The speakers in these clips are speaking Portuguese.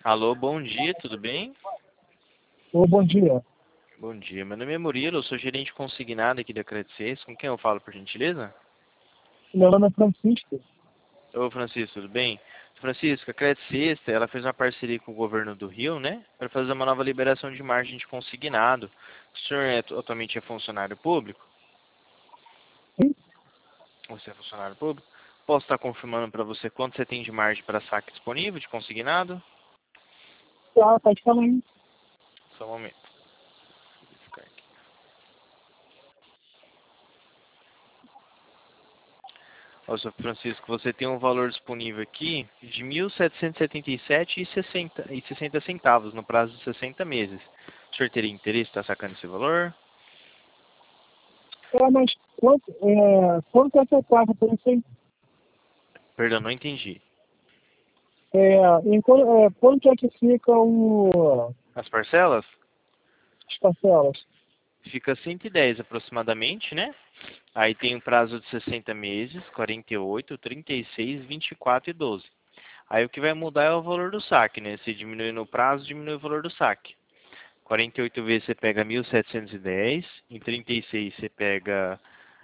Alô, bom dia, tudo bem? Ô, bom dia. Bom dia, meu nome é Murilo, eu sou gerente consignado aqui da Credit Suisse. Com quem eu falo, por gentileza? Meu nome é Francisco. Ô, Francisco, tudo bem? Francisco, a Credit Suisse, ela fez uma parceria com o governo do Rio, né? Para fazer uma nova liberação de margem de consignado. O senhor atualmente é funcionário público? Sim? Você é funcionário público? Posso estar confirmando para você quanto você tem de margem para saque disponível de consignado? Tá, pode falar aí. Só um momento. Vou ficar aqui. Ó, Sr. Francisco, você tem um valor disponível aqui de R$ 1.777,60 centavos no prazo de 60 meses. O senhor teria interesse em estar sacando esse valor? Mas quanto é que eu pago por isso aí? Perdão, não entendi. Quanto é que fica As parcelas? as parcelas? Fica 110 aproximadamente, né? Aí tem um prazo de 60 meses, 48, 36, 24 e 12. Aí o que vai mudar é o valor do saque, né? Se diminui no prazo, diminui o valor do saque. 48 vezes você pega 1.710, em 36 você pega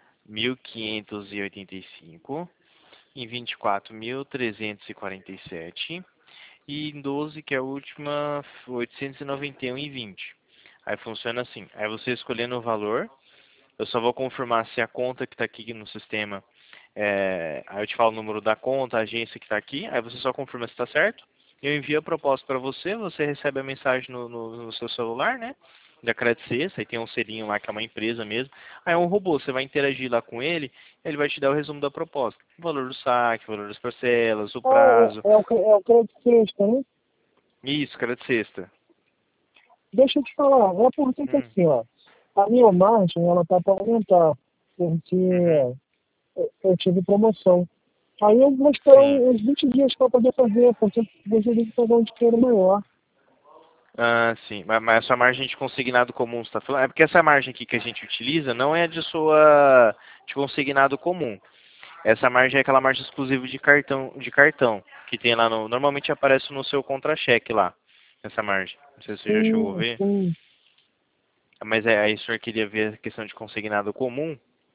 1.585, em 24 1.347 e em 12, que é a última, 891 e 20. Aí funciona assim, aí você escolhendo o valor, eu só vou confirmar se a conta que está aqui no sistema, aí eu te falo o número da conta, a agência que está aqui, aí você só confirma se está certo. Eu envio a proposta para você, você recebe a mensagem no seu celular, né? Da Credit Suisse, aí tem um selinho lá que é uma empresa mesmo. Aí é um robô, você vai interagir lá com ele vai te dar o resumo da proposta. O valor do saque, o valor das parcelas, o prazo. É o crédito sexta, né? Isso, Credit Sexta. Deixa eu te falar, é porque que Hum, assim, ó, a minha margem, ela tá para aumentar, porque uhum, eu tive promoção. Aí eu vou esperar sim. uns 20 dias para poder fazer, porque eu gostaria de pegar um dinheiro maior. Ah, sim. Mas a sua margem de consignado comum, você está falando? É porque essa margem aqui que a gente utiliza não é de consignado comum. Essa margem é aquela margem exclusiva de cartão, que tem lá normalmente aparece no seu contra-cheque lá, essa margem. Não sei se você já chegou a Sim, ver. sim. Mas aí o senhor queria ver a questão de consignado comum?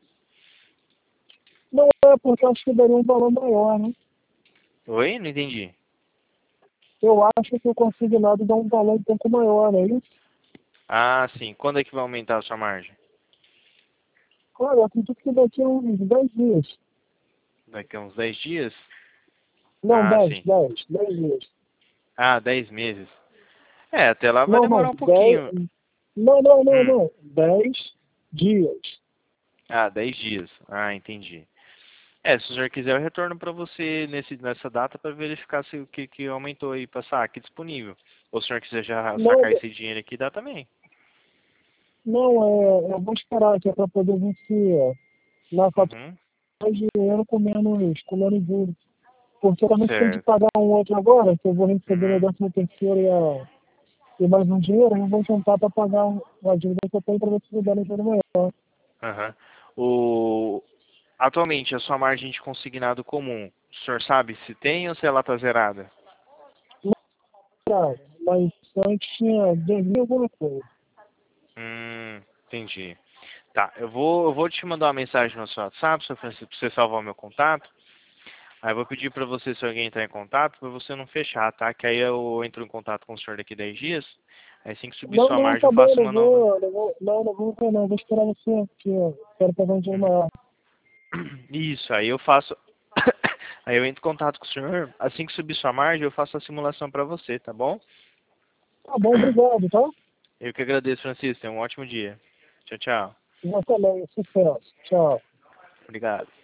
Não é porque eu acho que daria um valor maior, né? Oi? Não entendi. Eu acho que o consignado dá um valor um pouco maior, não é isso? Ah, sim. Quando é que vai aumentar a sua margem? Olha, eu acredito que daqui a uns 10 dias. Daqui a uns 10 dias? Não, Ah, 10, sim. 10, 10 dias. Ah, 10 meses. É, até lá vai Não, demorar não, um 10. pouquinho. Não, não, não, Hum. não. 10 dias. Ah, 10 dias. Ah, entendi. Se o senhor quiser, eu retorno para você nessa data para verificar se o que aumentou aí para saque disponível. Ou se o senhor quiser já Não, sacar esse dinheiro aqui, dá também. não, eu vou esperar que é para poder ver se na fatura Uhum. mais dinheiro com menos juros. Porque eu também tenho que Certo. pagar um outro agora, que eu vou receber meu Uhum. 13º e mais um dinheiro, eu vou juntar para pagar uma dívida que eu tenho para ver se me dá um dinheiro maior. Aham. Atualmente, a sua margem de consignado comum, o senhor sabe se tem ou se ela está zerada? Não, mas antes tinha 2.000 alguma coisa. Entendi. Tá, eu vou te mandar uma mensagem no seu WhatsApp, Sr. Francisco, para você salvar o meu contato. Aí eu vou pedir para você, se alguém entrar em contato, para você não fechar, tá? Que aí eu entro em contato com o senhor daqui 10 dias. Aí assim que subir Não, sua não, margem, eu tá bom, faço uma nova. não, vou esperar você aqui, ó. Quero pegar um dinheiro Uhum. maior. Isso, aí eu faço. Aí eu entro em contato com o senhor. Assim que subir sua margem, eu faço a simulação para você, tá bom? Tá bom, obrigado, tá? Eu que agradeço, Francisco. Tenha um ótimo dia. Tchau, tchau. Já também, sucesso. Tchau. Obrigado.